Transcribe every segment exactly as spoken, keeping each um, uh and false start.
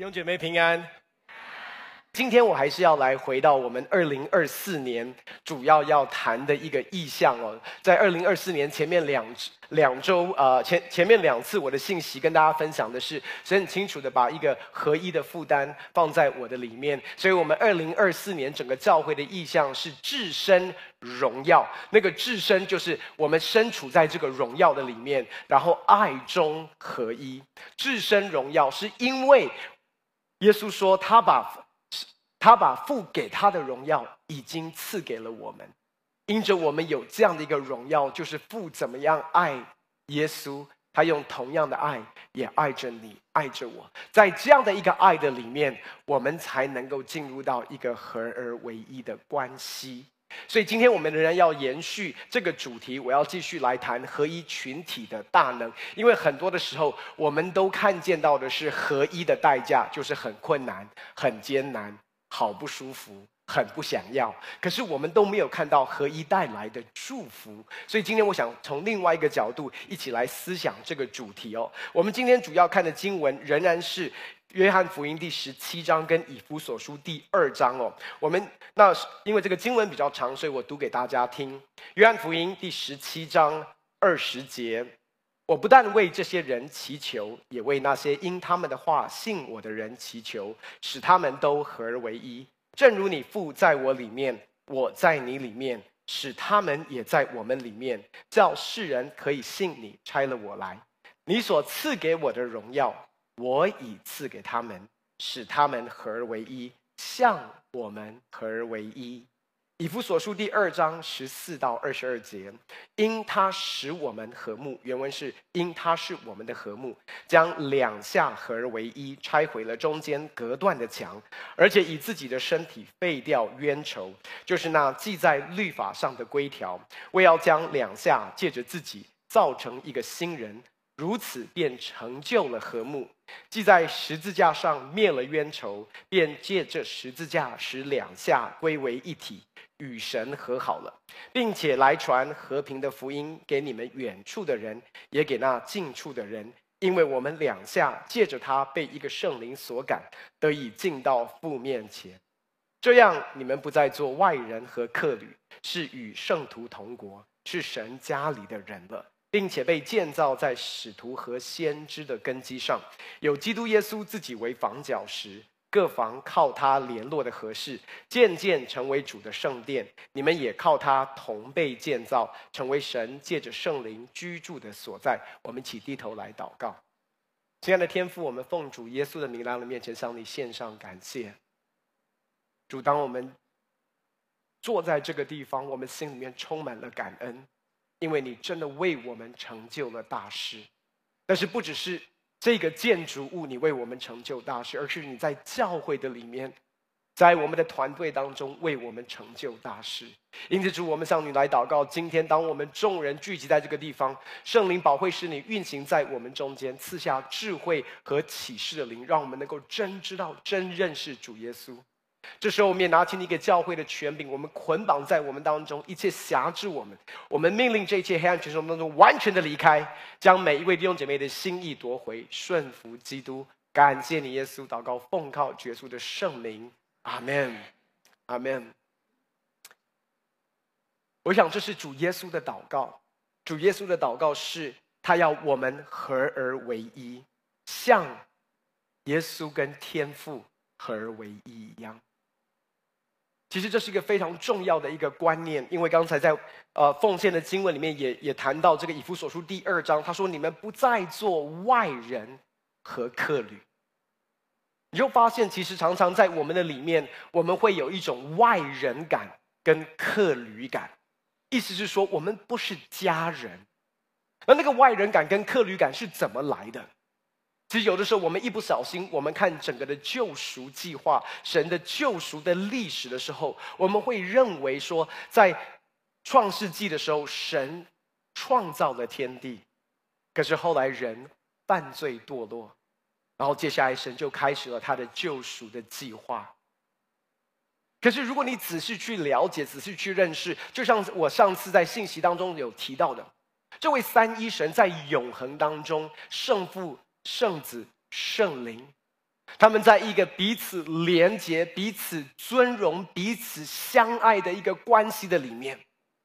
弟兄姐妹平安。今天我还是要来回到我们二零二四年主要要谈的一个意向哦。在二零二四年前面两两周，呃，前前面两次我的信息跟大家分享的是，神很清楚的把一个合一的负担放在我的里面，所以我们二零二四年整个教会的意向是至深荣耀。那个至深就是我们身处在这个荣耀的里面，然后爱中合一。至深荣耀是因为耶稣说他把他把父给他的荣耀已经赐给了我们，因着我们有这样的一个荣耀，就是父怎么样爱耶稣，他用同样的爱也爱着你，爱着我。在这样的一个爱的里面，我们才能够进入到一个合而为一的关系。所以今天我们仍然要延续这个主题，我要继续来谈合一群体的大能。因为很多的时候我们都看见到的是合一的代价，就是很困难、很艰难、好不舒服、很不想要，可是我们都没有看到合一带来的祝福。所以今天我想从另外一个角度一起来思想这个主题哦。我们今天主要看的经文仍然是约翰福音第十七章跟以弗所书第二章哦。我们那因为这个经文比较长，所以我读给大家听。约翰福音第十七章二十节，我不但为这些人祈求，也为那些因他们的话信我的人祈求，使他们都合而为一，正如你父在我里面，我在你里面，使他们也在我们里面，叫世人可以信你差了我来。你所赐给我的荣耀，我已赐给他们，使他们合而为一，像我们合而为一。以弗所书第二章十四到二十二节，因他使我们和睦，原文是因他是我们的和睦，将两下合而为一，拆毁了中间隔断的墙，而且以自己的身体废掉冤仇，就是那记在律法上的规条，为要将两下借着自己造成一个新人，如此便成就了和睦。既在十字架上灭了冤仇，便借着十字架使两下归为一体，与神和好了，并且来传和平的福音给你们远处的人，也给那近处的人。因为我们两下借着他被一个圣灵所感，得以进到父面前。这样你们不再做外人和客旅，是与圣徒同国，是神家里的人了，并且被建造在使徒和先知的根基上，有基督耶稣自己为房角石，各房靠他联络的合适，渐渐成为主的圣殿。你们也靠他同被建造，成为神借着圣灵居住的所在。我们一起低头来祷告。亲爱的天父，我们奉主耶稣的名来到你面前，向你献上感谢。主，当我们坐在这个地方，我们心里面充满了感恩，因为你真的为我们成就了大事。但是不只是这个建筑物你为我们成就大事，而是你在教会的里面，在我们的团队当中为我们成就大事。因此主，我们向你来祷告，今天当我们众人聚集在这个地方，圣灵保惠师你运行在我们中间，赐下智慧和启示的灵，让我们能够真知道真认识主耶稣。这时候我们也拿起你给教会的权柄，我们捆绑在我们当中一切辖制我们，我们命令这一切黑暗权势当中完全的离开，将每一位弟兄姐妹的心意夺回，顺服基督。感谢你耶稣，祷告奉靠主耶稣的圣名，阿们，阿们。我想这是主耶稣的祷告，主耶稣的祷告是他要我们合而为一，像耶稣跟天父合而为一一样。其实这是一个非常重要的一个观念，因为刚才在呃奉献的经文里面也也谈到这个以弗所书第二章，他说你们不再做外人和客旅。你就发现其实常常在我们的里面，我们会有一种外人感跟客旅感，意思是说我们不是家人。那那个外人感跟客旅感是怎么来的？其实有的时候我们一不小心，我们看整个的救赎计划，神的救赎的历史的时候，我们会认为说在创世纪的时候神创造了天地，可是后来人犯罪堕落，然后接下来神就开始了他的救赎的计划。可是如果你仔细去了解，仔细去认识，就像我上次在信息当中有提到的，这位三一神在永恒当中，圣父、圣子、圣灵， 他们在一个彼此连结、彼此尊荣、彼此相爱的一个关系的里面。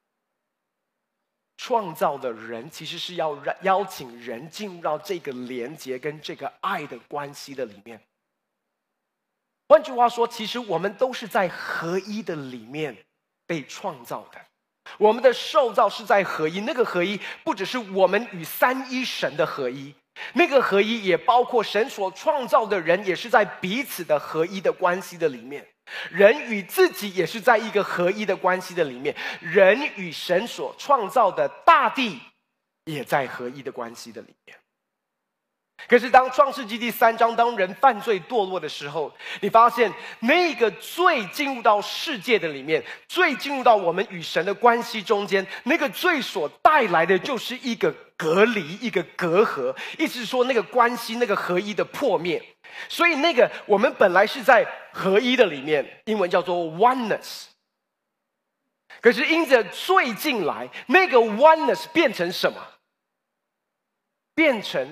创造的人其实是要邀请人进入到这个连结跟这个爱的关系的里面。换句话说，其实我们都是在合一的里面被创造的。我们的受造是在合一，那个合一不只是我们与三一神的合一，那个合一也包括神所创造的人也是在彼此的合一的关系的里面。人与自己也是在一个合一的关系的里面，人与神所创造的大地也在合一的关系的里面。可是当创世纪第三章，当人犯罪堕落的时候，你发现那个罪进入到世界的里面，罪进入到我们与神的关系中间，那个罪所带来的就是一个隔离，一个隔阂，意思是说那个关系，那个合一的破灭。所以那个我们本来是在合一的里面，英文叫做 oneness。可是因着罪进来，那个 oneness 变成什么？变成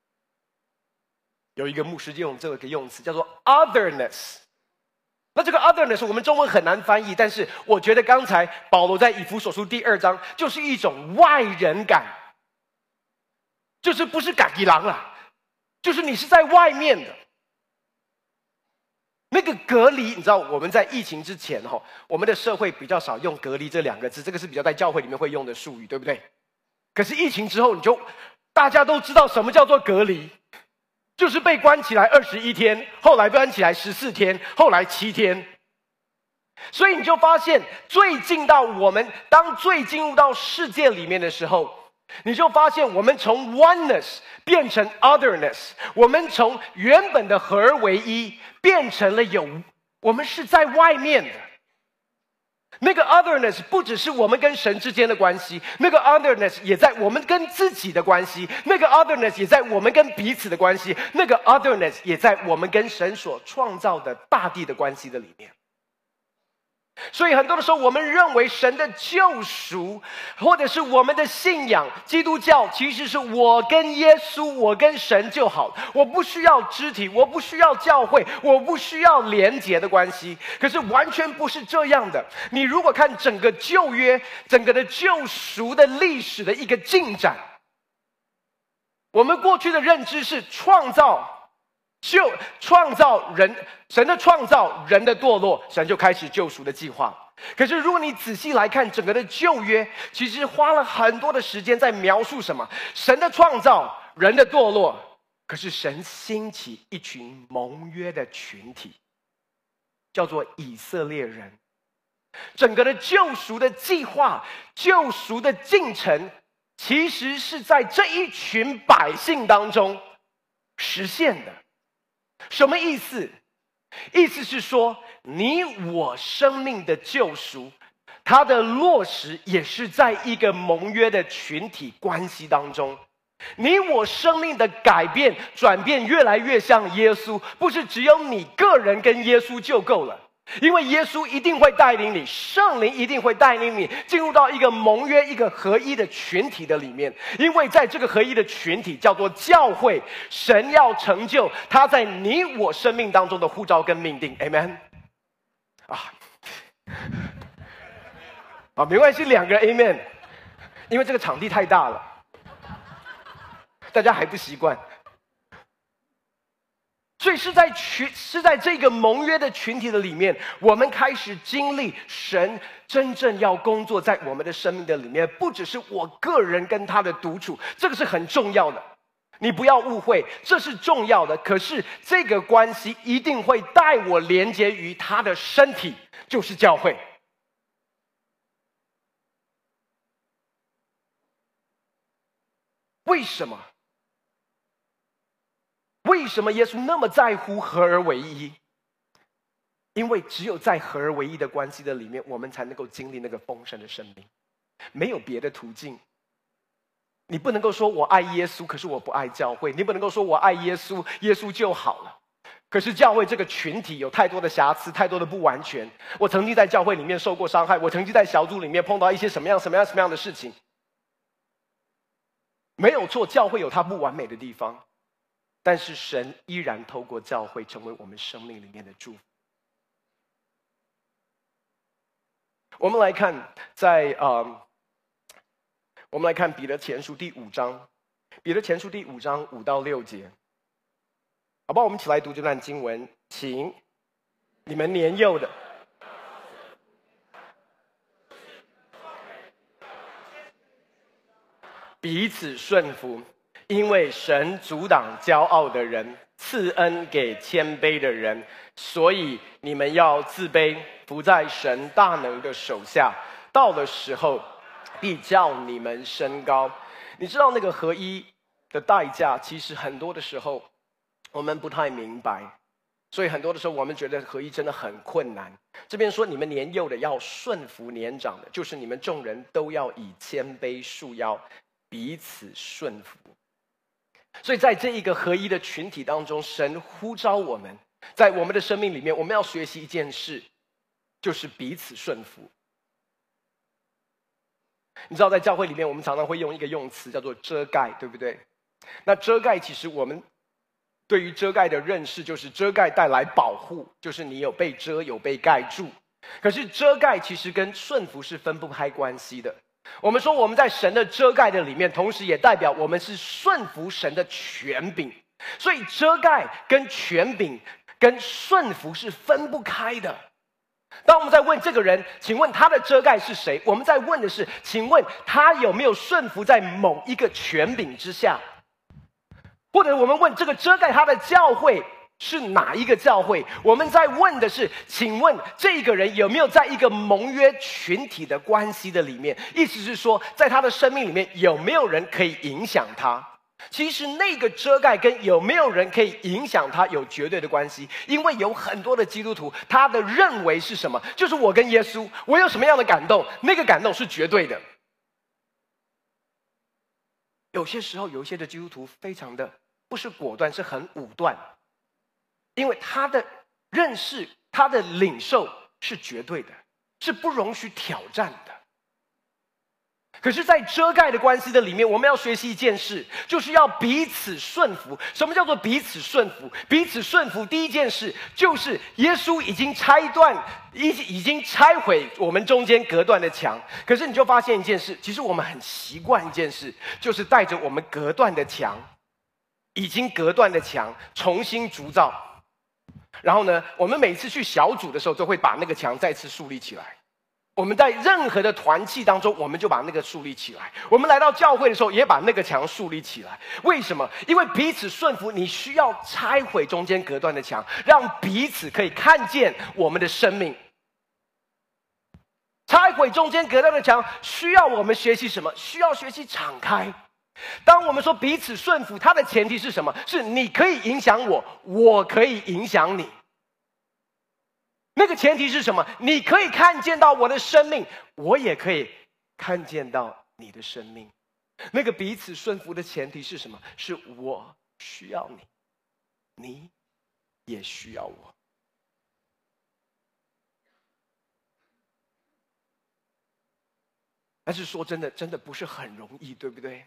有一个牧师用这个用词叫做 otherness。那这个 otherness 我们中文很难翻译，但是我觉得刚才保罗在以弗所书第二章就是一种外人感，就是不是嘎吉狼啦，就是你是在外面的。那个隔离，你知道我们在疫情之前哈，我们的社会比较少用隔离这两个字，这个是比较在教会里面会用的术语，对不对？可是疫情之后，你就大家都知道什么叫做隔离，就是被关起来二十一天，后来被关起来十四天，后来七天。所以你就发现，罪进到我们，当罪进入到世界里面的时候，你就发现我们从 oneness 变成 otherness， 我们从原本的合而为一变成了有，我们是在外面的。那个 otherness 不只是我们跟神之间的关系，那个 otherness 也在我们跟自己的关系，那个 otherness 也在我们跟彼此的关系，那个 otherness 也在我们跟神所创造的大地的关系的里面。所以很多的时候，我们认为神的救赎，或者是我们的信仰，基督教其实是我跟耶稣，我跟神就好，我不需要肢体，我不需要教会，我不需要连结的关系。可是完全不是这样的。你如果看整个旧约，整个的救赎的历史的一个进展，我们过去的认知是创造。就创造人，神的创造，人的堕落，神就开始救赎的计划。可是如果你仔细来看整个的旧约，其实花了很多的时间在描述什么？神的创造，人的堕落。可是神兴起一群盟约的群体，叫做以色列人。整个的救赎的计划，救赎的进程，其实是在这一群百姓当中实现的。什么意思？意思是说，你我生命的救赎，它的落实也是在一个盟约的群体关系当中。你我生命的改变、转变越来越像耶稣，不是只有你个人跟耶稣就够了。因为耶稣一定会带领你，圣灵一定会带领你进入到一个盟约、一个合一的群体的里面。因为在这个合一的群体叫做教会，神要成就他在你我生命当中的呼召跟命定。 Amen 啊，啊，没关系，两个 Amen， 因为这个场地太大了，大家还不习惯。所以是在群是在这个盟约的群体的里面，我们开始经历神真正要工作在我们的生命的里面，不只是我个人跟他的独处，这个是很重要的，你不要误会，这是重要的。可是这个关系一定会带我连接于他的身体，就是教会。为什么？为什么耶稣那么在乎合而为一？因为只有在合而为一的关系的里面，我们才能够经历那个丰盛的生命，没有别的途径。你不能够说我爱耶稣，可是我不爱教会；你不能够说我爱耶稣，耶稣就好了。可是教会这个群体有太多的瑕疵，太多的不完全。我曾经在教会里面受过伤害，我曾经在小组里面碰到一些什么样、什么样、什么样的事情。没有错，教会有它不完美的地方。 但是神依然透过教会成为我们生命里面的祝福。我们来看在呃，我们来看彼得前书第五章，彼得前书第五章五到六节，好不好？我们一起来读这段经文，请你们年幼的。彼此顺服，因为神阻挡骄傲的人，赐恩给谦卑的人，所以你们要自卑，服在神大能的手下。到了时候，必叫你们升高。你知道那个合一的代价，其实很多的时候我们不太明白，所以很多的时候我们觉得合一真的很困难。这边说你们年幼的要顺服年长的，就是你们众人都要以谦卑束腰，彼此顺服。所以在这一个合一的群体当中，神呼召我们，在我们的生命里面，我们要学习一件事，就是彼此顺服。你知道在教会里面，我们常常会用一个用词叫做遮盖，对不对？那遮盖其实我们对于遮盖的认识，就是遮盖带来保护，就是你有被遮，有被盖住。可是遮盖其实跟顺服是分不开关系的。我们说我们在神的遮盖的里面，同时也代表我们是顺服神的权柄。所以遮盖跟权柄跟顺服是分不开的。当我们在问这个人，请问他的遮盖是谁？我们在问的是，请问他有没有顺服在某一个权柄之下？或者我们问这个遮盖他的教会是哪一个教会？我们在问的是，请问这个人有没有在一个盟约群体的关系的里面？意思是说，在他的生命里面有没有人可以影响他？其实那个遮盖跟有没有人可以影响他有绝对的关系，因为有很多的基督徒，他的认为是什么？就是我跟耶稣，我有什么样的感动，那个感动是绝对的。有些时候，有一些的基督徒非常的不是果断，是很武断，因为他的认识、他的领受是绝对的，是不容许挑战的。可是在遮盖的关系的里面，我们要学习一件事，就是要彼此顺服。什么叫做彼此顺服？彼此顺服第一件事就是耶稣已经拆断已已经拆毁我们中间隔断的墙。可是你就发现一件事，其实我们很习惯一件事，就是带着我们隔断的墙，已经隔断的墙重新筑造。然后呢，我们每次去小组的时候，都会把那个墙再次树立起来。我们在任何的团契当中，我们就把那个树立起来。我们来到教会的时候，也把那个墙树立起来。为什么？因为彼此顺服，你需要拆毁中间隔断的墙，让彼此可以看见我们的生命。拆毁中间隔断的墙，需要我们学习什么？需要学习敞开。当我们说彼此顺服，它的前提是什么？是你可以影响我，我可以影响你。那个前提是什么？你可以看见到我的生命，我也可以看见到你的生命。那个彼此顺服的前提是什么？是我需要你，你也需要我。但是说真的，真的不是很容易，对不对？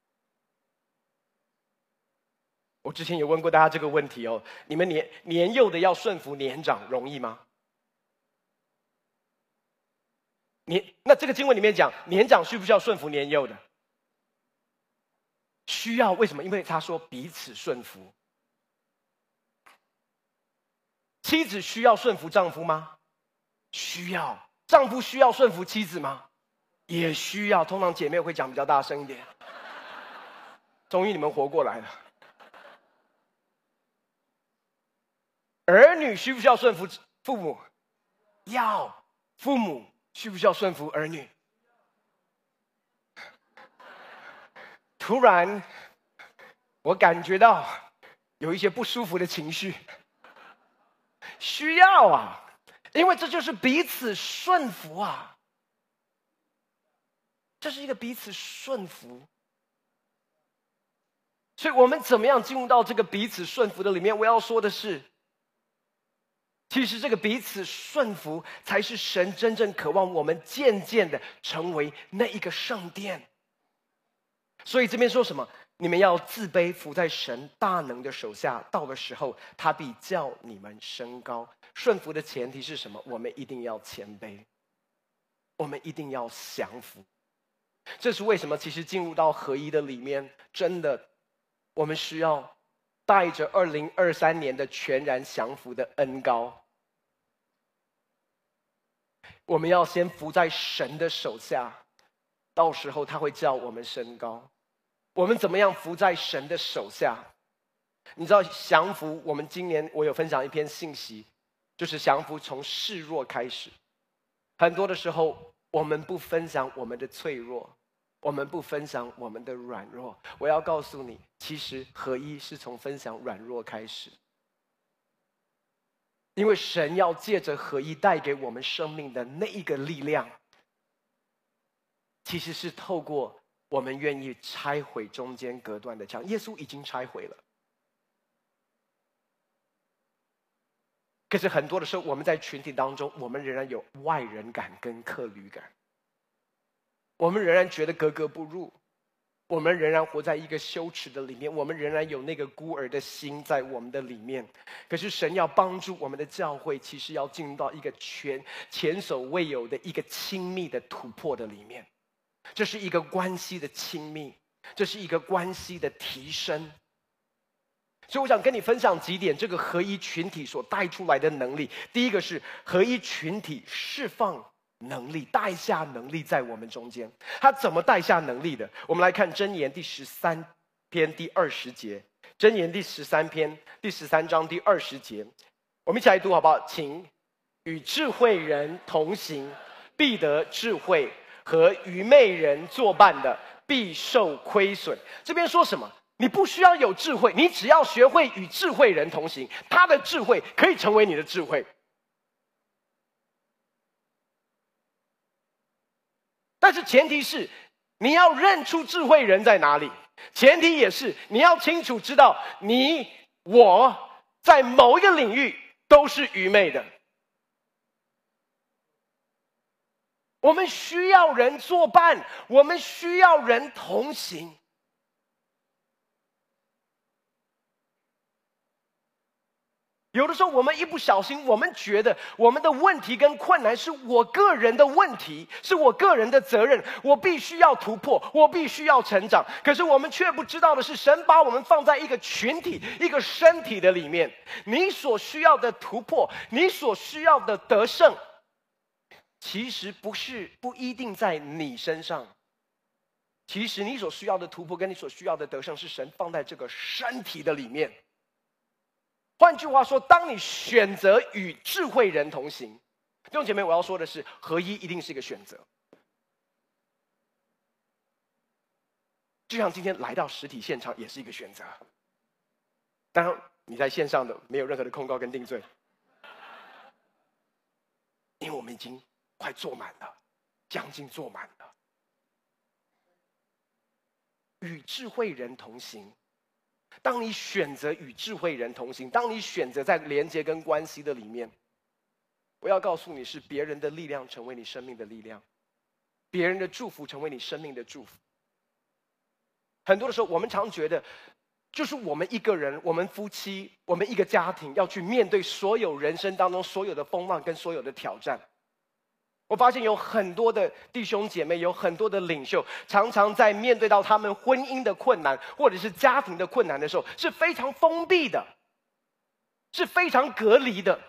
我之前有问过大家这个问题哦，你们年年幼的要顺服年长，容易吗？年那这个经文里面讲，年长需不需要顺服年幼的？需要，为什么？因为他说彼此顺服。妻子需要顺服丈夫吗？需要。丈夫需要顺服妻子吗？也需要。通常姐妹会讲比较大声一点。终于你们活过来了。儿女需不需要顺服父母？要。父母需不需要顺服儿女？突然，我感觉到有一些不舒服的情绪。需要啊，因为这就是彼此顺服啊。这是一个彼此顺服。所以我们怎么样进入到这个彼此顺服的里面？我要说的是，其实这个彼此顺服才是神真正渴望我们渐渐的成为那一个圣殿。所以这边说什么？ 你们要自卑，服在神大能的手下。到的时候，他必叫你们升高。顺服的前提是什么？我们一定要谦卑，我们一定要降服。这是为什么？其实进入到合一的里面，真的，我们需要带着二零二三年的全然降服的恩膏。我们要先服在神的手下，到时候他会叫我们升高。我们怎么样服在神的手下？你知道降服，我们今年我有分享一篇信息，就是降服从示弱开始。很多的时候，我们不分享我们的脆弱，我们不分享我们的软弱。我要告诉你，其实合一是从分享软弱开始。因为神要借着合一带给我们生命的那一个力量，其实是透过我们愿意拆毁中间隔断的墙。耶稣已经拆毁了，可是很多的时候，我们在群体当中，我们仍然有外人感跟客旅感，我们仍然觉得格格不入，我们仍然活在一个羞耻的里面，我们仍然有那个孤儿的心在我们的里面。可是神要帮助我们的教会，其实要进入到一个全前所未有的一个亲密的突破的里面。这是一个关系的亲密，这是一个关系的提升。所以我想跟你分享几点这个合一群体所带出来的能力。第一个是合一群体释放能力，带下能力在我们中间。他怎么带下能力的？我们来看箴言第十三篇第二十节。箴言第十三篇第十三章第二十节，我们一起来读好不好？请与智慧人同行，必得智慧；和愚昧人作伴的，必受亏损。这边说什么？你不需要有智慧，你只要学会与智慧人同行，他的智慧可以成为你的智慧。但是前提是你要认出智慧人在哪里，前提也是你要清楚知道你我在某一个领域都是愚昧的。我们需要人作伴，我们需要人同行。有的时候我们一不小心，我们觉得我们的问题跟困难是我个人的问题，是我个人的责任，我必须要突破，我必须要成长。可是我们却不知道的是，神把我们放在一个群体、一个身体的里面。你所需要的突破，你所需要的得胜，其实不是不一定在你身上。其实你所需要的突破跟你所需要的得胜，是神放在这个身体的里面。换句话说，当你选择与智慧人同行，弟兄姐妹，我要说的是，合一一定是一个选择。就像今天来到实体现场也是一个选择。当然，你在线上的没有任何的控告跟定罪，因为我们已经快坐满了，将近坐满了。与智慧人同行。当你选择与智慧人同行，当你选择在连接跟关系的里面，我要告诉你，是别人的力量成为你生命的力量，别人的祝福成为你生命的祝福。很多的时候，我们常觉得，就是我们一个人，我们夫妻，我们一个家庭要去面对所有人生当中所有的风浪跟所有的挑战。我发现有很多的弟兄姐妹，有很多的领袖，常常在面对到他们婚姻的困难，或者是家庭的困难的时候，是非常封闭的，是非常隔离的，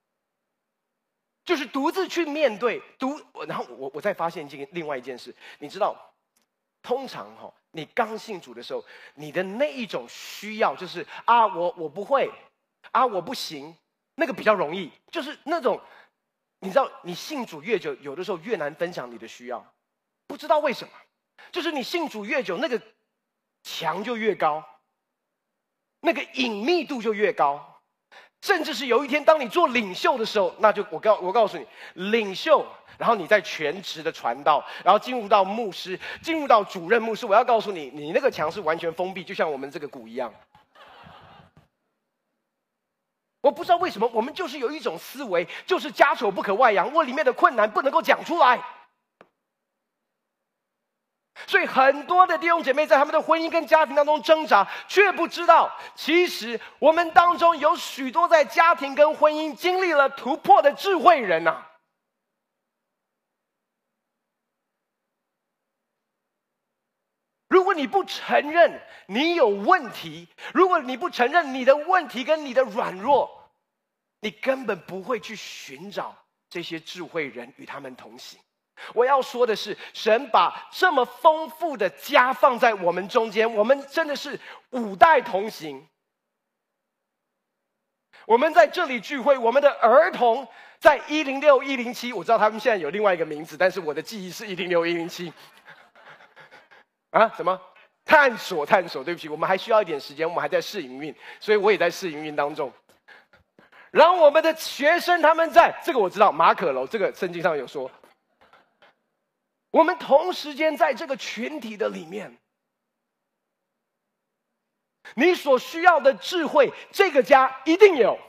就是独自去面对。独，然后我我再发现一件另外一件事，你知道，通常哈、哦，你刚信主的时候，你的那一种需要就是啊，我我不会，啊，我不行，那个比较容易，就是那种。你知道，你信主越久，有的时候越难分享你的需要，不知道为什么，就是你信主越久，那个墙就越高，那个隐秘度就越高，甚至是有一天，当你做领袖的时候，那就我告我告诉你，领袖，然后你在全职的传道，然后进入到牧师，进入到主任牧师，我要告诉你，你那个墙是完全封闭，就像我们这个鼓一样。我不知道为什么，我们就是有一种思维，就是家丑不可外扬，我里面的困难不能够讲出来。 所以很多的弟兄姐妹在他们的婚姻跟家庭当中挣扎，却不知道，其实我们当中有许多在家庭跟婚姻经历了突破的智慧人啊。如果你不承认你有问题，如果你不承认你的问题跟你的软弱，你根本不会去寻找这些智慧人与他们同行。我要说的是，神把这么丰富的家放在我们中间，我们真的是五代同行。我们在这里聚会，我们的儿童在一零六、一零七，我知道他们现在有另外一个名字，但是我的记忆是一零六、一零七。啊？什么？探索，探索。对不起，我们还需要一点时间，我们还在试营运，所以我也在试营运当中。然后我们的学生他们在这个我知道，马可楼，这个圣经上有说。我们同时间在这个群体的里面，你所需要的智慧，这个家一定有。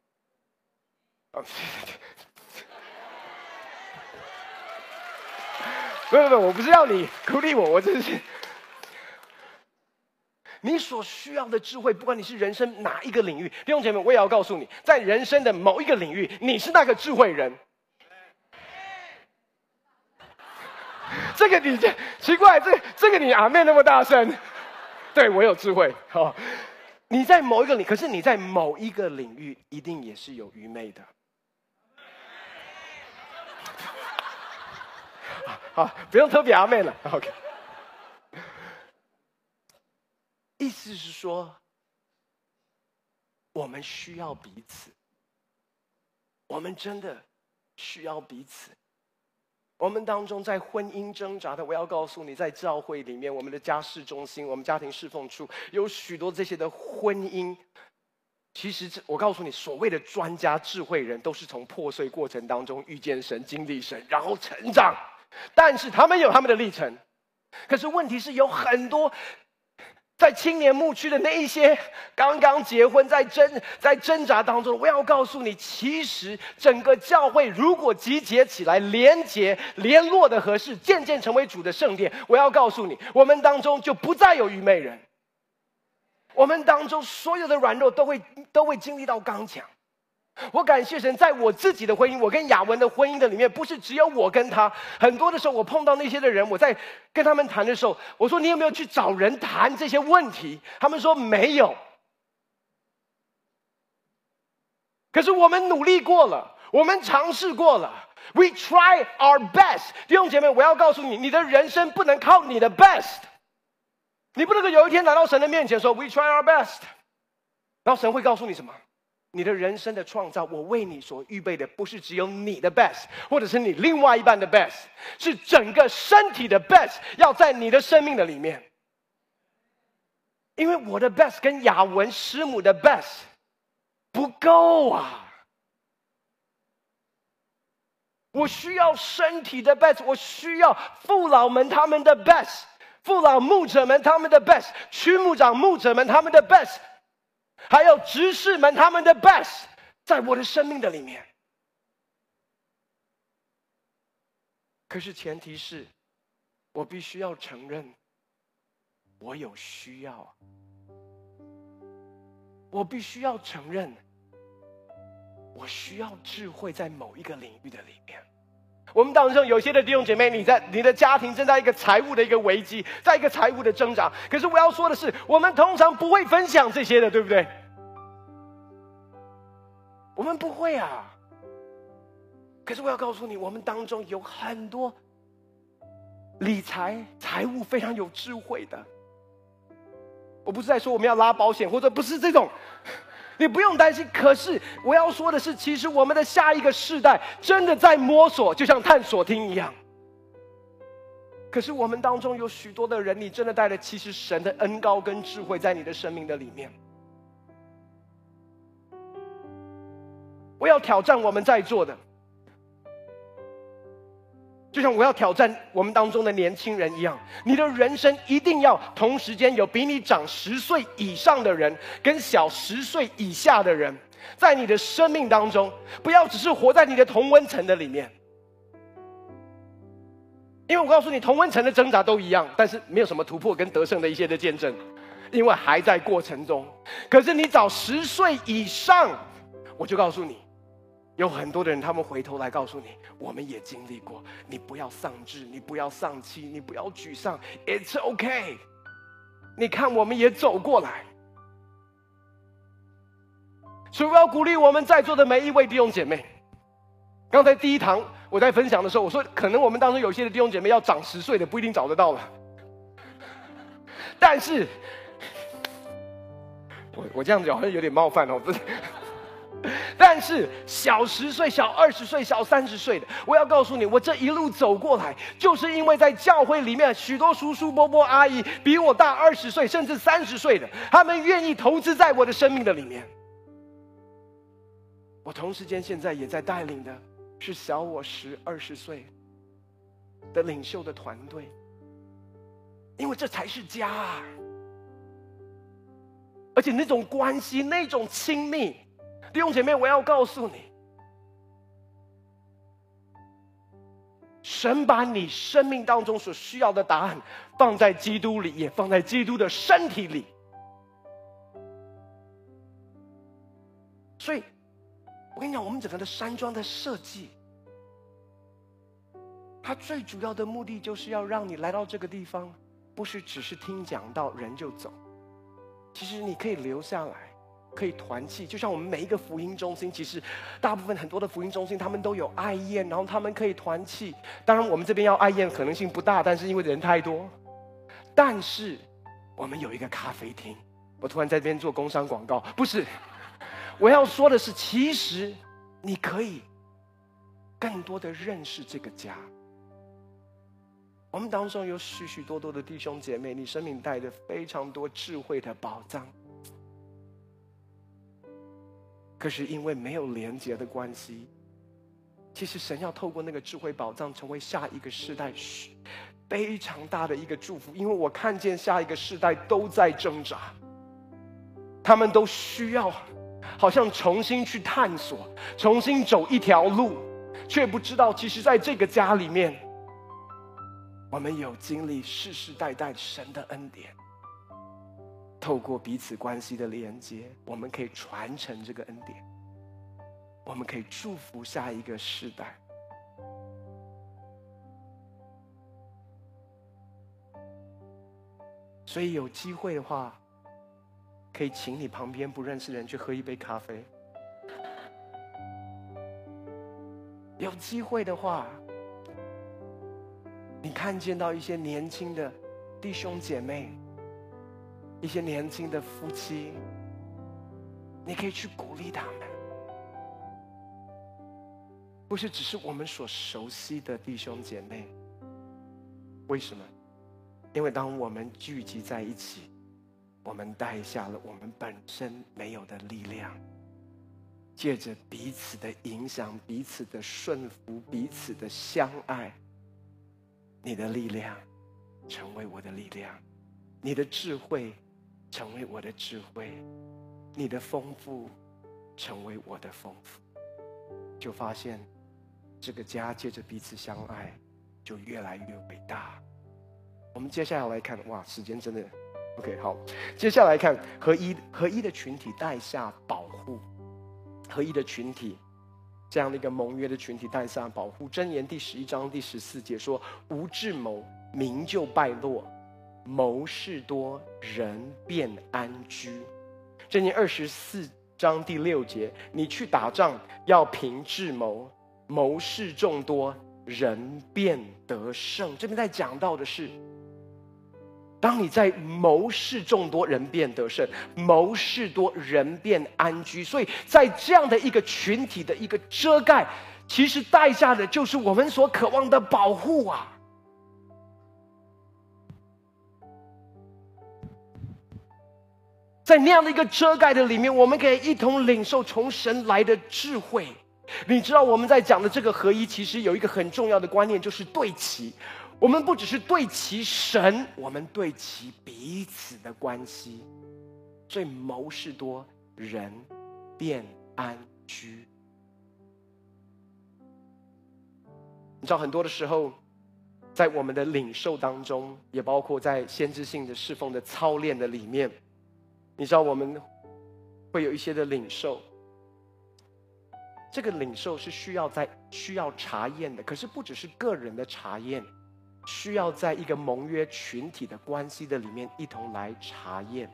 不不不，我不是要你鼓励我，我真是。你所需要的智慧，不管你是人生哪一个领域，弟兄姐妹，我也要告诉你，在人生的某一个领域，你是那个智慧人。这个你奇怪，这这个你阿妹那么大声，对我有智慧。好、哦，你在某一个领，可是你在某一个领域一定也是有愚昧的。好，不用特别阿妹了。OK， 意思是说，我们需要彼此，我们真的需要彼此。我们当中在婚姻挣扎的，我要告诉你，在教会里面，我们的家事中心，我们家庭侍奉处，有许多这些的婚姻。其实我告诉你，所谓的专家、智慧人，都是从破碎过程当中遇见神、经历神，然后成长。但是他们有他们的历程。可是问题是，有很多在青年牧区的那一些刚刚结婚在挣在挣扎当中，我要告诉你，其实整个教会如果集结起来，连结联络的合适，渐渐成为主的圣殿，我要告诉你，我们当中就不再有愚昧人。我们当中所有的软弱都会都会经历到刚强。我感谢神，在我自己的婚姻，我跟雅文的婚姻的里面，不是只有我跟他。很多的时候，我碰到那些的人，我在跟他们谈的时候，我说：“你有没有去找人谈这些问题？”他们说没有。可是我们努力过了，我们尝试过了。We try our best， 弟兄姐妹，我要告诉你，你的人生不能靠你的 best， 你不能够有一天来到神的面前说 “We try our best”， 然后神会告诉你什么？你的人生的创造，我为你所预备的，不是只有你的 best， 或者是你另外一半的 best， 是整个身体的 best， 要在你的生命的里面。因为我的 best 跟雅文师母的 best 不够啊，我需要身体的 best， 我需要父老们他们的 best， 父老牧者们他们的 best， 区牧长牧者们他们的 best。还有执事们他们的 best 在我的生命的里面。可是前提是我必须要承认我有需要，我必须要承认我需要智慧在某一个领域的里面。我们当中有些的弟兄姐妹，你在你的家庭正在一个财务的一个危机，在一个财务的挣扎。可是我要说的是，我们通常不会分享这些的，对不对？我们不会啊。可是我要告诉你，我们当中有很多理财、财务非常有智慧的。我不是在说我们要拉保险，或者不是这种。你不用担心，可是我要说的是，其实我们的下一个世代真的在摸索，就像探索厅一样。可是我们当中有许多的人，你真的带了其实神的恩膏跟智慧在你的生命的里面。我要挑战我们在座的，就像我要挑战我们当中的年轻人一样，你的人生一定要同时间有比你长十岁以上的人跟小十岁以下的人，在你的生命当中，不要只是活在你的同温层的里面。 因为我告诉你，同温层的挣扎都一样，但是没有什么突破跟得胜的一些的见证，因为还在过程中。可是你早十岁以上，我就告诉你，有很多的人，他们回头来告诉你，我们也经历过。你不要丧志，你不要丧气，你不要沮丧 ，It's okay。你看，我们也走过来。所以我要鼓励我们在座的每一位弟兄姐妹。刚才第一堂我在分享的时候，我说可能我们当中有些的弟兄姐妹要长十岁的不一定找得到了，但是我我这样子好像有点冒犯哦，不是。但是小十岁、小二十岁、小三十岁的，我要告诉你，我这一路走过来，就是因为在教会里面，许多叔叔伯伯、阿姨比我大二十岁甚至三十岁的，他们愿意投资在我的生命的里面。我同时间现在也在带领的是小我十、二十岁的领袖的团队，因为这才是家啊！而且那种关系、那种亲密，弟兄姐妹，我要告诉你，神把你生命当中所需要的答案放在基督里，也放在基督的身体里。所以我跟你讲，我们整个的山庄的设计，它最主要的目的就是要让你来到这个地方，不是只是听讲道人就走，其实你可以留下来，可以团契。就像我们每一个福音中心，其实大部分很多的福音中心他们都有爱宴，然后他们可以团契。当然我们这边要爱宴可能性不大，但是因为人太多。但是我们有一个咖啡厅，我突然在这边做工商广告，不是，我要说的是，其实你可以更多的认识这个家。我们当中有许许多多的弟兄姐妹，你生命带着非常多智慧的宝藏，可是因为没有连结的关系，其实神要透过那个智慧宝藏成为下一个世代非常大的一个祝福。因为我看见下一个世代都在挣扎，他们都需要好像重新去探索，重新走一条路，却不知道其实在这个家里面，我们有经历世世代代神的恩典，透过彼此关系的连接，我们可以传承这个恩典，我们可以祝福下一个世代。所以有机会的话，可以请你旁边不认识的人去喝一杯咖啡。有机会的话，你看见到一些年轻的弟兄姐妹，一些年轻的夫妻，你可以去鼓励他们，不是只是我们所熟悉的弟兄姐妹。为什么？因为当我们聚集在一起，我们带下了我们本身没有的力量，借着彼此的影响、彼此的顺服、彼此的相爱，你的力量成为我的力量，你的智慧成为我的智慧，你的丰富成为我的丰富，就发现这个家借着彼此相爱就越来越伟大。我们接下来来看，哇，时间真的 OK 好。接下来看合一合一的群体带下保护，合一的群体这样的一个盟约的群体带下保护。箴言第十一章第十四节说：无智谋，民就败落；谋事多，人便安居。箴言二十四章第六节：你去打仗要凭智谋，谋事众多，人便得胜。这边在讲到的是，当你在谋事众多，人便得胜；谋事多，人便安居。所以在这样的一个群体的一个遮盖，其实带下的就是我们所渴望的保护啊。在那样的一个遮盖的里面，我们可以一同领受从神来的智慧。你知道我们在讲的这个合一，其实有一个很重要的观念，就是对齐。我们不只是对齐神，我们对齐彼此的关系。所以谋事多，人便安居。你知道很多的时候， 在我们的领受当中，也包括在先知性的侍奉的操练的里面，你知道我们会有一些的领受。这个领受是需要在需要查验的，可是不只是个人的查验，需要在一个盟约群体的关系的里面一同来查验。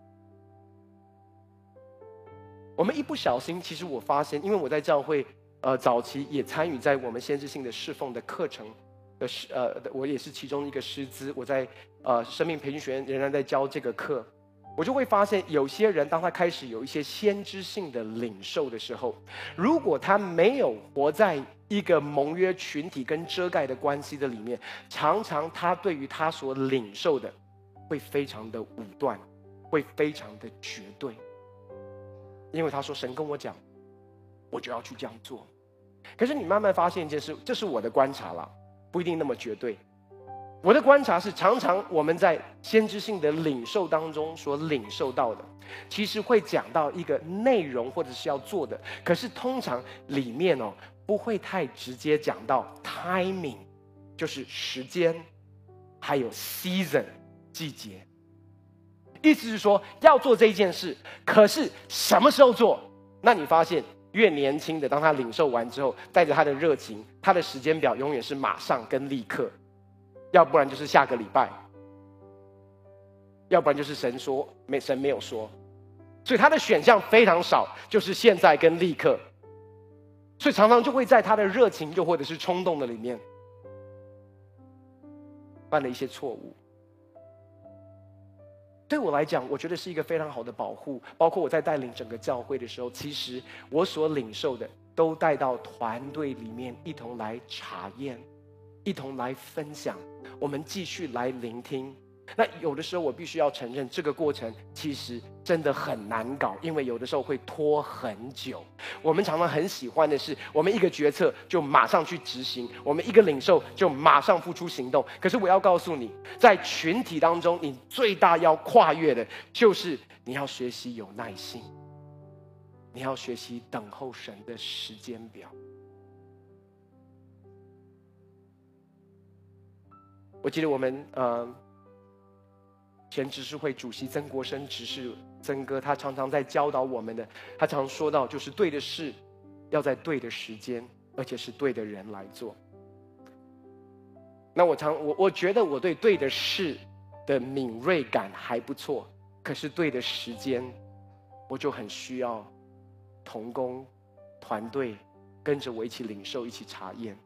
我们一不小心，其实我发现，因为我在教会呃早期也参与在我们先知性的侍奉的课程的师呃，我也是其中一个师资，我在呃生命培训学院仍然在教这个课。我就会发现，有些人当他开始有一些先知性的领受的时候，如果他没有活在一个盟约群体跟遮盖的关系的里面，常常他对于他所领受的会非常的武断，会非常的绝对。因为他说神跟我讲，我就要去这样做。可是你慢慢发现一件事，这是我的观察啦，不一定那么绝对。我的观察是，常常我们在先知性的领受当中所领受到的，其实会讲到一个内容或者是要做的，可是通常里面哦不会太直接讲到 timing， 就是时间，还有 season 季节。意思是说要做这一件事，可是什么时候做？那你发现越年轻的，当他领受完之后，带着他的热情，他的时间表永远是马上跟立刻。要不然就是下个礼拜，要不然就是神说没神没有说，所以他的选项非常少，就是现在跟立刻，所以常常就会在他的热情又或者是冲动的里面犯了一些错误。对我来讲，我觉得是一个非常好的保护。包括我在带领整个教会的时候，其实我所领受的都带到团队里面一同来查验，一同来分享，我们继续来聆听。那有的时候我必须要承认，这个过程其实真的很难搞，因为有的时候会拖很久。我们常常很喜欢的是，我们一个决策就马上去执行，我们一个领受就马上付出行动。可是我要告诉你，在群体当中，你最大要跨越的就是你要学习有耐心，你要学习等候神的时间表。我记得我们呃前执事会主席曾国生执事曾哥，他常常在教导我们的，他常说到，就是对的事要在对的时间，而且是对的人来做。那我常我我觉得我对对的事的敏锐感还不错，可是对的时间，我就很需要同工团队跟着我一起领受，一起查验。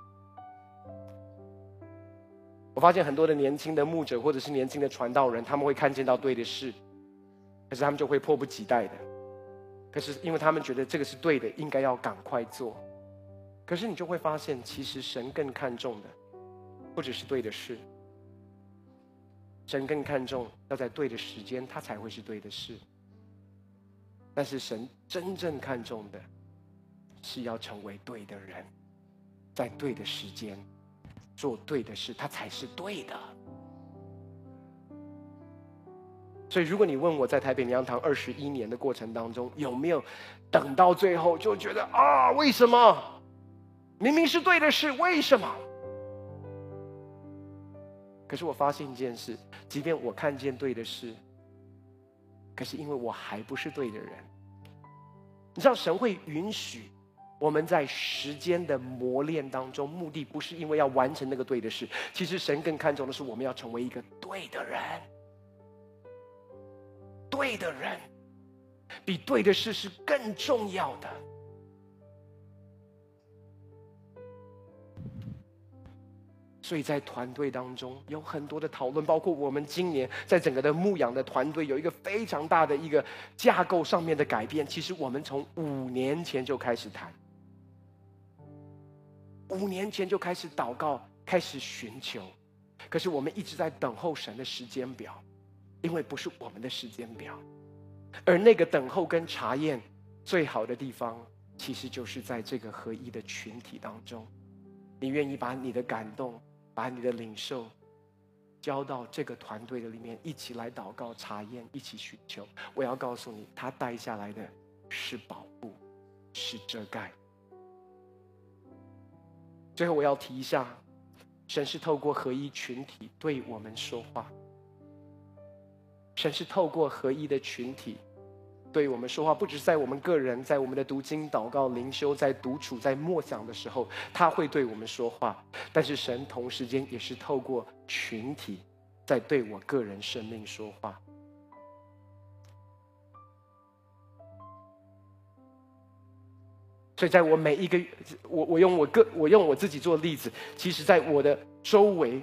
我发现很多的年轻的牧者或者是年轻的传道人，他们会看见到对的事，可是他们就会迫不及待的，可是因为他们觉得这个是对的，应该要赶快做。可是你就会发现，其实神更看重的不只是对的事，神更看重要在对的时间，它才会是对的事。但是神真正看重的是要成为对的人，在对的时间做对的事，它才是对的。所以如果你问我在台北娘堂二十一年的过程当中，有没有等到最后就觉得啊，为什么明明是对的事，为什么？可是我发现一件事，即便我看见对的事，可是因为我还不是对的人。你知道神会允许我们在时间的磨练当中，目的不是因为要完成那个对的事，其实神更看重的是我们要成为一个对的人。对的人比对的事是更重要的。所以在团队当中有很多的讨论，包括我们今年在整个的牧养的团队有一个非常大的一个架构上面的改变。其实我们从五年前就开始谈，五年前就开始祷告，开始寻求，可是我们一直在等候神的时间表，因为不是我们的时间表。而那个等候跟查验最好的地方，其实就是在这个合一的群体当中，你愿意把你的感动，把你的领受交到这个团队的里面，一起来祷告查验，一起寻求。我要告诉你，他带下来的是保护，是遮盖。最后我要提一下， 神是透过合一群体对我们说话。神是透过合一的群体对我们说话，不只是在我们个人，在我们的读经、祷告、灵修，在独处、在默想的时候，他会对我们说话。但是神同时间也是透过群体在对我个人生命说话。所以在我每一个我我用我个我用我自己做例子，其实在我的周围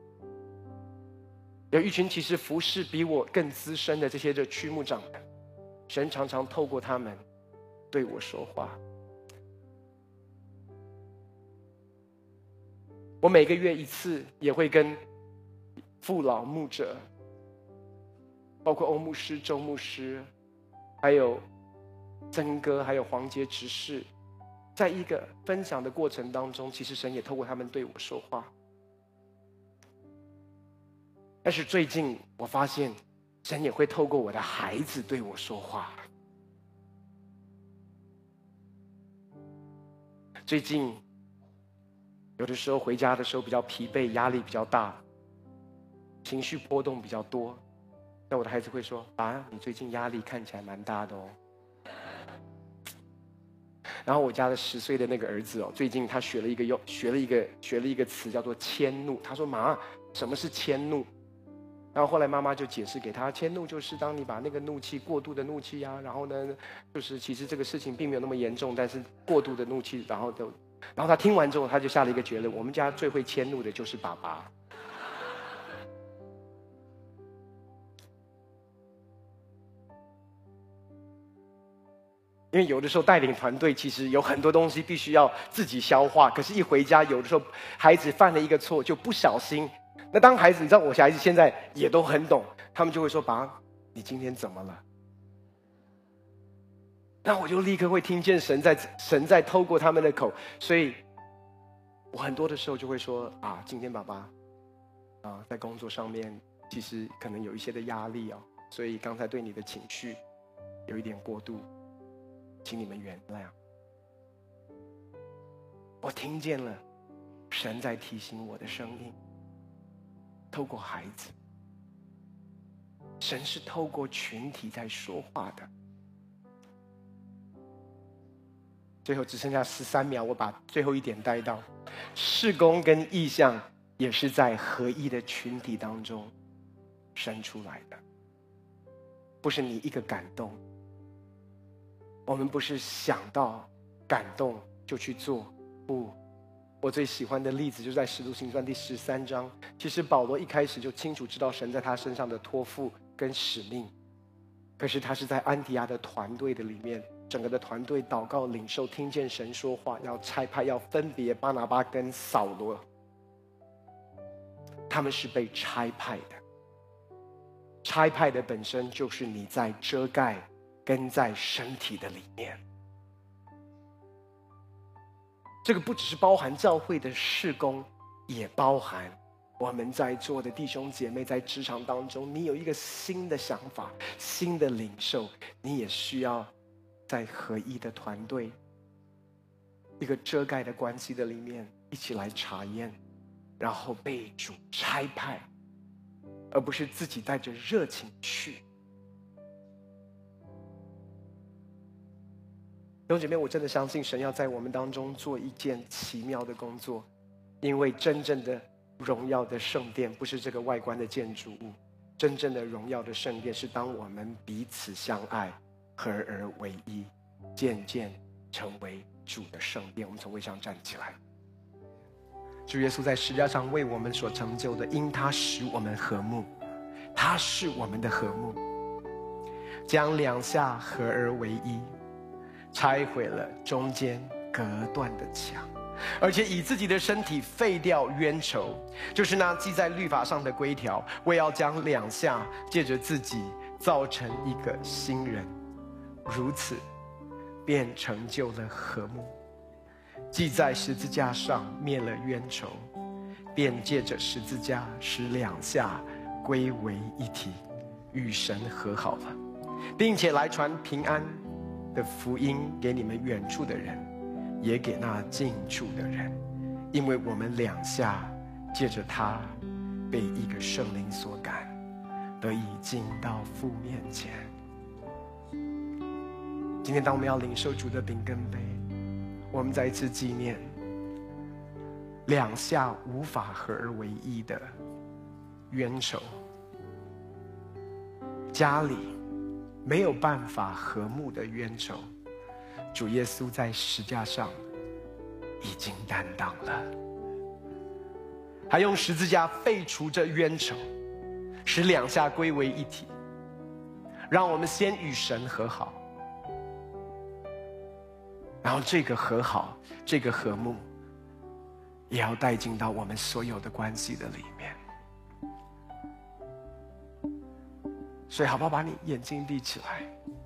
有一群其实服侍比我更资深的这些的区牧长们，神常常透过他们对我说话。我每个月一次也会跟父老牧者，包括欧牧师、周牧师，还有曾哥，还有黄杰执事，在一个分享的过程当中，其实神也透过他们对我说话。但是最近我发现，神也会透过我的孩子对我说话。最近有的时候回家的时候比较疲惫，压力比较大，情绪波动比较多，那我的孩子会说：“爸，你最近压力看起来蛮大的哦。”然后我家的十岁的那个儿子哦，最近他学了一个用学了一个学了一个词叫做迁怒。他说：“妈，什么是迁怒？”然后后来妈妈就解释给他，迁怒就是当你把那个怒气过度的怒气啊，然后呢，就是其实这个事情并没有那么严重，但是过度的怒气，然后就，然后他听完之后，他就下了一个结论：我们家最会迁怒的就是爸爸。因为有的时候带领团队，其实有很多东西必须要自己消化，可是一回家，有的时候孩子犯了一个错，就不小心。那当孩子，你知道我小孩子现在也都很懂，他们就会说：“爸，你今天怎么了？”那我就立刻会听见神在神在透过他们的口，所以我很多的时候就会说：“啊，今天爸爸啊，在工作上面其实可能有一些的压力哦，所以刚才对你的情绪有一点过度，请你们原谅。”我听见了神在提醒我的声音。透过孩子，神是透过群体在说话的。最后只剩下十三秒，我把最后一点带到：事工跟意象也是在合一的群体当中生出来的，不是你一个感动。我们不是想到感动就去做，不。我最喜欢的例子就在《使徒行传》第十三章。其实保罗一开始就清楚知道神在他身上的托付跟使命，可是他是在安提阿的团队的里面，整个的团队祷告领受，听见神说话，要差派，要分别巴拿巴跟扫罗，他们是被差派的。差派的本身就是你在遮盖跟在身体的里面。这个不只是包含教会的事工，也包含我们在座的弟兄姐妹在职场当中，你有一个新的想法、新的领受，你也需要在合一的团队、一个遮盖的关系的里面一起来查验，然后被主差派，而不是自己带着热情去。弟兄姐妹，我真的相信神要在我们当中做一件奇妙的工作，因为真正的荣耀的圣殿不是这个外观的建筑物，真正的荣耀的圣殿是当我们彼此相爱，合而为一，渐渐成为主的圣殿。我们从位上站起来。主耶稣在十架上为我们所成就的，因他使我们和睦，他是我们的和睦，将两下合而为一，拆毁了中间隔断的墙，而且以自己的身体废掉冤仇，就是那记在律法上的规条，为要将两下借着自己造成一个新人，如此便成就了和睦。记在十字架上灭了冤仇，便借着十字架使两下归为一体，与神和好了，并且来传平安的福音给你们远处的人，也给那近处的人，因为我们两下借着他被一个圣灵所感，得以进到父面前。今天当我们要领受主的饼跟杯，我们再一次纪念两下无法合而为一的冤仇，家里没有办法和睦的冤仇，主耶稣在十架上已经担当了，还用十字架废除这冤仇，使两下归为一体，让我们先与神和好，然后这个和好，这个和睦也要带进到我们所有的关系的里面。所以好不好把你眼睛闭起来？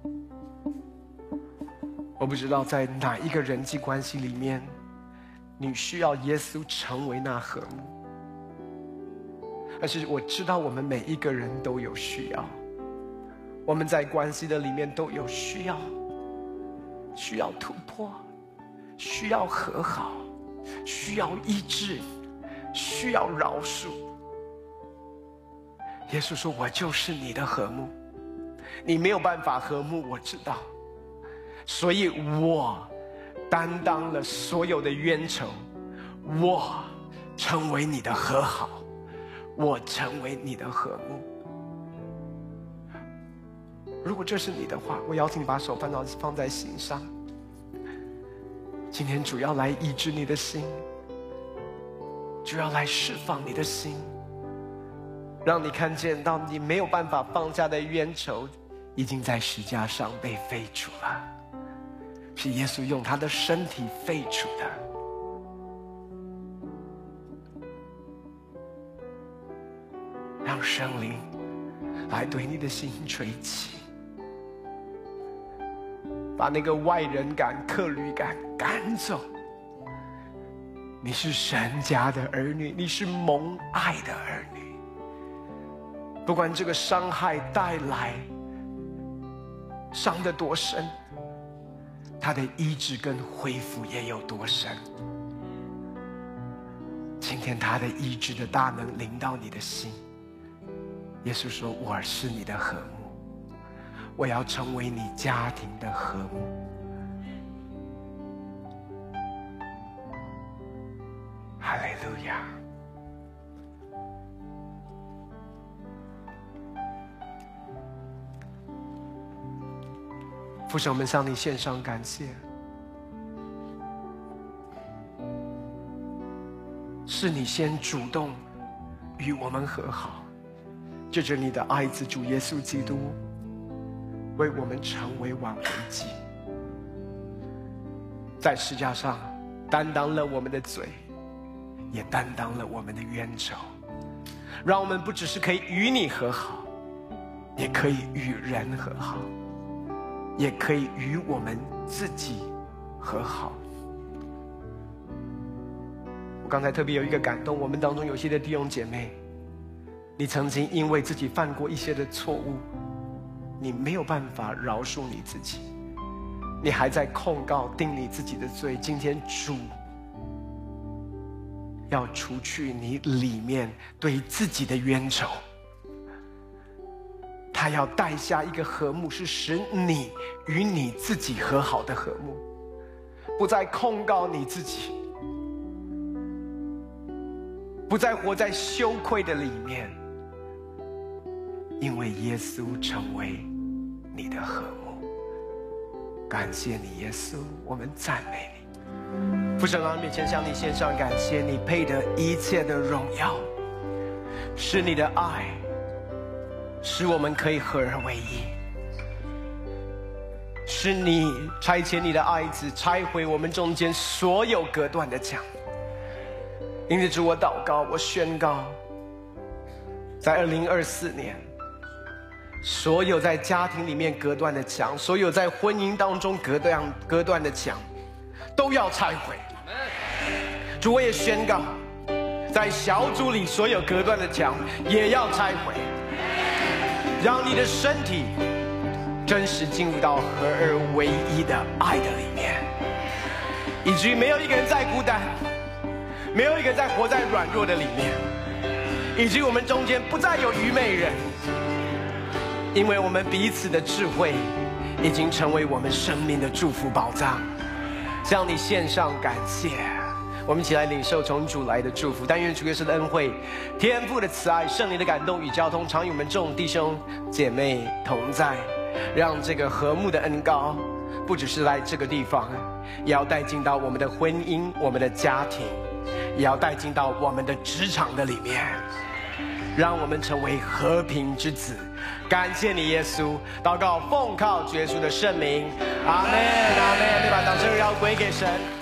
我不知道在哪一个人际关系里面，你需要耶稣成为那和睦，而是我知道我们每一个人都有需要，我们在关系的里面都有需要，需要突破，需要和好，需要医治，需要饶恕。耶稣说，我就是你的和睦，你没有办法和睦，我知道，所以我担当了所有的冤仇，我成为你的和好，我成为你的和睦。如果这是你的话，我邀请你把手放到放在心上。今天主要来医治你的心，主要来释放你的心，让你看见到你没有办法放下的冤仇已经在十架上被废除了，是耶稣用他的身体废除的。让圣灵来对你的心吹气，把那个外人感、客旅感赶走。你是神家的儿女，你是蒙爱的儿女。不管这个伤害带来伤得多深，他的医治跟恢复也有多深。今天他的医治的大能临到你的心。耶稣说，我是你的和睦，我要成为你家庭的和睦。哈利路亚。父神，我们向你献上感谢，是你先主动与我们和好，借着你的爱子主耶稣基督为我们成为挽回祭，在十架上担当了我们的罪，也担当了我们的冤仇，让我们不只是可以与你和好，也可以与人和好，也可以与我们自己和好。我刚才特别有一个感动，我们当中有些的弟兄姐妹，你曾经因为自己犯过一些的错误，你没有办法饶恕你自己，你还在控告定你自己的罪。今天主要除去你里面对自己的冤仇，他要带下一个和睦，是使你与你自己和好的和睦，不再控告你自己，不再活在羞愧的里面，因为耶稣成为你的和睦。感谢你耶稣，我们赞美你。父神啊，面前向你献上感谢，你配得一切的荣耀，是你的爱使我们可以合而为一，是你差遣你的爱子拆毁我们中间所有隔断的墙。因此主，我祷告，我宣告，在二零二四年，所有在家庭里面隔断的墙，所有在婚姻当中隔断隔断的墙，都要拆毁。主，我也宣告，在小组里所有隔断的墙也要拆毁，让你的身体真实进入到合而为一的爱的里面，以至于没有一个人再孤单， 没有一个再活在软弱的里面，以及我们中间不再有愚昧人，因为我们彼此的智慧已经成为我们生命的祝福宝藏。向你献上感谢，我们一起来领受从主来的祝福。但愿主耶稣的恩惠、天父的慈爱、圣灵的感动与交通，常与我们众弟兄姐妹同在，让这个和睦的恩膏不只是在这个地方，也要带进到我们的婚姻、我们的家庭，也要带进到我们的职场的里面，让我们成为和平之子。感谢你，耶稣！祷告奉靠主耶稣的圣名，阿门，阿门！对吧？掌声要归给神。